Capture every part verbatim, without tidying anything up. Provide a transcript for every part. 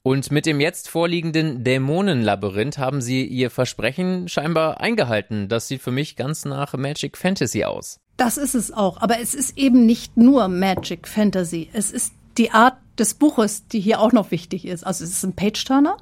Und mit dem jetzt vorliegenden Dämonenlabyrinth haben Sie Ihr Versprechen scheinbar eingehalten. Das sieht für mich ganz nach Magic Fantasy aus. Das ist es auch, aber es ist eben nicht nur Magic Fantasy. Es ist die Art des Buches, die hier auch noch wichtig ist. Also es ist ein Page-Turner.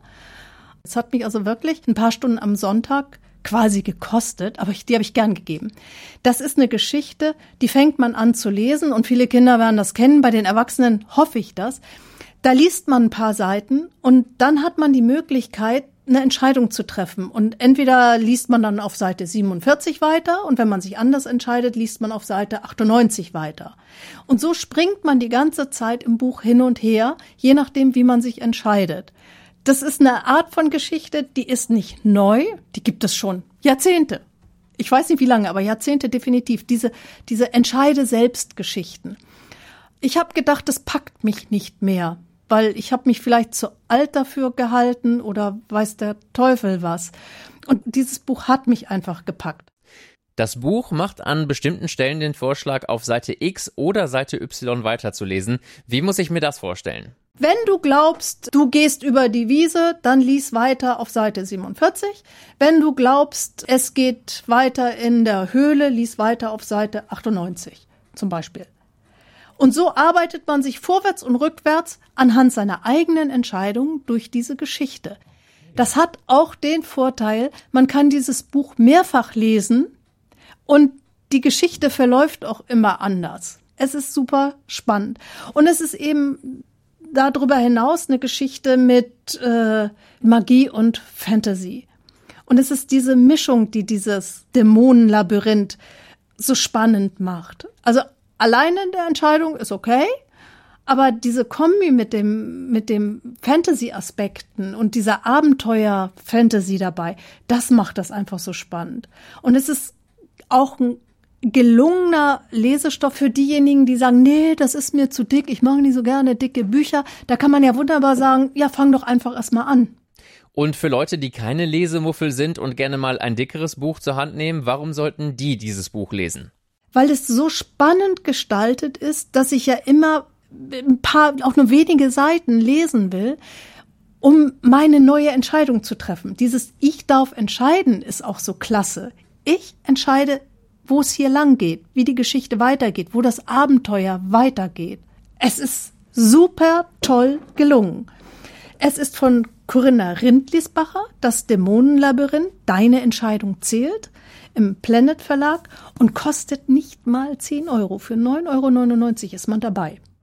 Es hat mich also wirklich ein paar Stunden am Sonntag quasi gekostet, aber ich, die habe ich gern gegeben. Das ist eine Geschichte, die fängt man an zu lesen und viele Kinder werden das kennen. Bei den Erwachsenen hoffe ich das. Da liest man ein paar Seiten und dann hat man die Möglichkeit, eine Entscheidung zu treffen. Und entweder liest man dann auf Seite siebenundvierzig weiter und wenn man sich anders entscheidet, liest man auf Seite achtundneunzig weiter. Und so springt man die ganze Zeit im Buch hin und her, je nachdem, wie man sich entscheidet. Das ist eine Art von Geschichte, die ist nicht neu, die gibt es schon Jahrzehnte. Ich weiß nicht wie lange, aber Jahrzehnte definitiv. Diese, diese Entscheide-Selbst-Geschichten. Ich habe gedacht, das packt mich nicht mehr, weil ich habe mich vielleicht zu alt dafür gehalten oder weiß der Teufel was. Und dieses Buch hat mich einfach gepackt. Das Buch macht an bestimmten Stellen den Vorschlag, auf Seite X oder Seite Y weiterzulesen. Wie muss ich mir das vorstellen? Wenn du glaubst, du gehst über die Wiese, dann lies weiter auf Seite siebenundvierzig. Wenn du glaubst, es geht weiter in der Höhle, lies weiter auf Seite achtundneunzig zum Beispiel. Und so arbeitet man sich vorwärts und rückwärts anhand seiner eigenen Entscheidungen durch diese Geschichte. Das hat auch den Vorteil, man kann dieses Buch mehrfach lesen und die Geschichte verläuft auch immer anders. Es ist super spannend. Und es ist eben darüber hinaus eine Geschichte mit äh, Magie und Fantasy. Und es ist diese Mischung, die dieses Dämonenlabyrinth so spannend macht. Also alleine in der Entscheidung ist okay, aber diese Kombi mit dem mit dem Fantasy-Aspekten und dieser Abenteuer-Fantasy dabei, das macht das einfach so spannend. Und es ist auch ein gelungener Lesestoff für diejenigen, die sagen, nee, das ist mir zu dick, ich mag nicht so gerne dicke Bücher. Da kann man ja wunderbar sagen, ja, fang doch einfach erstmal an. Und für Leute, die keine Lesemuffel sind und gerne mal ein dickeres Buch zur Hand nehmen, warum sollten die dieses Buch lesen? Weil es so spannend gestaltet ist, dass ich ja immer ein paar, auch nur wenige Seiten lesen will, um meine neue Entscheidung zu treffen. Dieses Ich darf entscheiden ist auch so klasse. Ich entscheide, wo es hier lang geht, wie die Geschichte weitergeht, wo das Abenteuer weitergeht. Es ist super toll gelungen. Es ist von Corinna Rindlisbacher, das Dämonenlabyrinth, deine Entscheidung zählt, im Planet Verlag und kostet nicht mal zehn Euro. Für neun Euro neunundneunzig ist man dabei.